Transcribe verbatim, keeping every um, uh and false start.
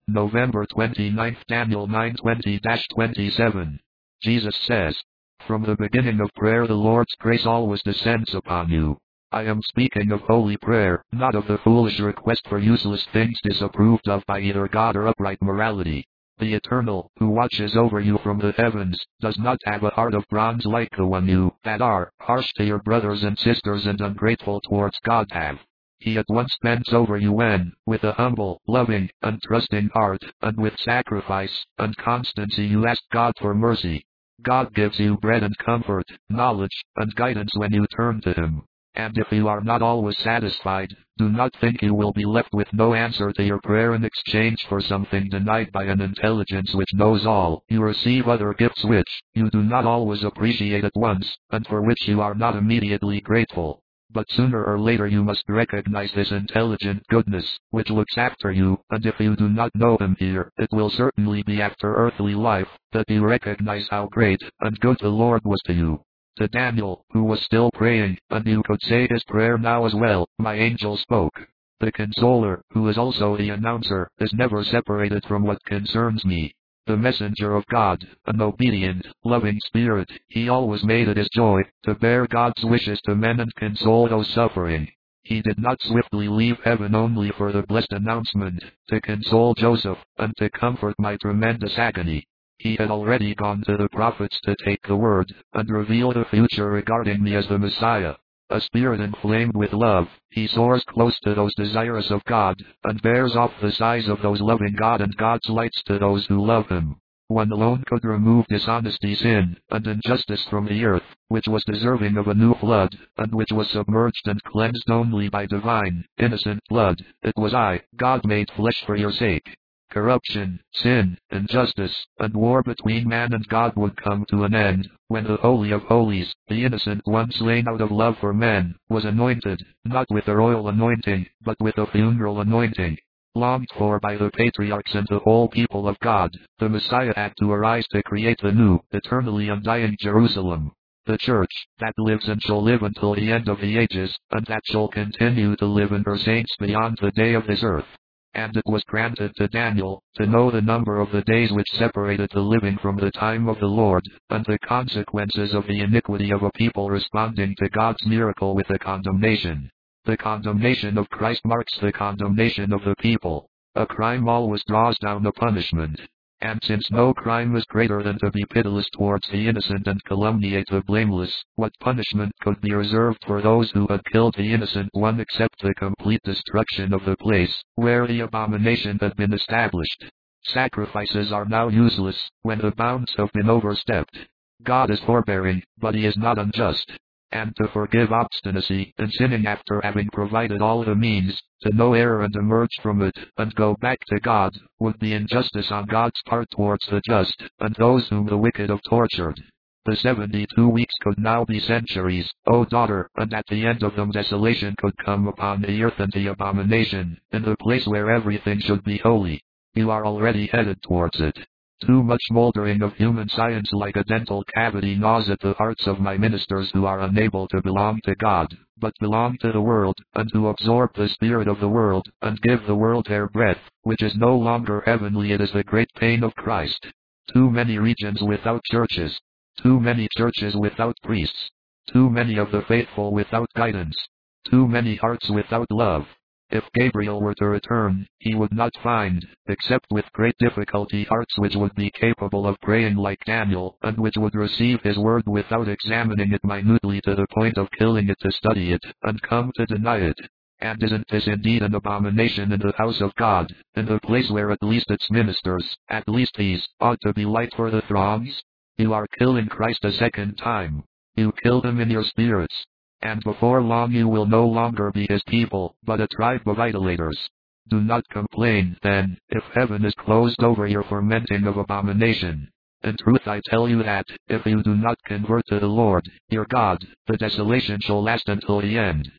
November twenty-ninth, Daniel nine twenty to twenty-seven. Jesus says, "From the beginning of prayer the Lord's grace always descends upon you." I am speaking of holy prayer, not of the foolish request for useless things disapproved of by either God or upright morality. The Eternal, who watches over you from the heavens, does not have a heart of bronze like the one you, that are, harsh to your brothers and sisters and ungrateful towards God have. He at once bends over you when, with a humble, loving, and trusting heart, and with sacrifice, and constancy you ask God for mercy. God gives you bread and comfort, knowledge, and guidance when you turn to Him. And if you are not always satisfied, do not think you will be left with no answer to your prayer in exchange for something denied by an intelligence which knows all. You receive other gifts which you do not always appreciate at once, and for which you are not immediately grateful. But sooner or later you must recognize this intelligent goodness, which looks after you, and if you do not know Him here, it will certainly be after earthly life, that you recognize how great and good the Lord was to you. To Daniel, who was still praying, and who could say his prayer now as well, my angel spoke. The Consoler, who is also the Announcer, is never separated from what concerns me. The messenger of God, an obedient, loving spirit, he always made it his joy to bear God's wishes to men and console those suffering. He did not swiftly leave heaven only for the blessed announcement, to console Joseph, and to comfort my tremendous agony. He had already gone to the prophets to take the word, and reveal the future regarding me as the Messiah. A spirit inflamed with love, he soars close to those desirous of God, and bears off the sighs of those loving God and God's lights to those who love Him. One alone could remove dishonesty, sin, and injustice from the earth, which was deserving of a new flood, and which was submerged and cleansed only by divine, innocent blood. It was I, God made flesh for your sake. Corruption, sin, injustice, and war between man and God would come to an end, when the Holy of Holies, the innocent one slain out of love for men, was anointed, not with a royal anointing, but with a funeral anointing. Longed for by the patriarchs and the whole people of God, the Messiah had to arise to create the new, eternally undying Jerusalem. The Church, that lives and shall live until the end of the ages, and that shall continue to live in her saints beyond the day of this earth. And it was granted to Daniel to know the number of the days which separated the living from the time of the Lord, and the consequences of the iniquity of a people responding to God's miracle with a condemnation. The condemnation of Christ marks the condemnation of the people. A crime always draws down a punishment. And since no crime is greater than to be pitiless towards the innocent and calumniate the blameless, what punishment could be reserved for those who had killed the innocent one except the complete destruction of the place where the abomination had been established? Sacrifices are now useless, when the bounds have been overstepped. God is forbearing, but He is not unjust. And to forgive obstinacy in sinning after having provided all the means, to know error and emerge from it, and go back to God, would be injustice on God's part towards the just, and those whom the wicked have tortured. The seventy-two weeks could now be centuries, O daughter, and at the end of them desolation could come upon the earth and the abomination, in the place where everything should be holy. You are already headed towards it. Too much moldering of human science like a dental cavity gnaws at the hearts of my ministers who are unable to belong to God, but belong to the world, and who absorb the spirit of the world, and give the world their breath, which is no longer heavenly. It is the great pain of Christ. Too many regions without churches. Too many churches without priests. Too many of the faithful without guidance. Too many hearts without love. If Gabriel were to return, he would not find, except with great difficulty, hearts which would be capable of praying like Daniel, and which would receive his word without examining it minutely to the point of killing it to study it, and come to deny it. And isn't this indeed an abomination in the house of God, in the place where at least its ministers, at least these, ought to be light for the throngs? You are killing Christ a second time. You killed Him in your spirits. And before long you will no longer be His people, but a tribe of idolaters. Do not complain, then, if heaven is closed over your fermenting of abomination. In truth I tell you that, if you do not convert to the Lord, your God, the desolation shall last until the end.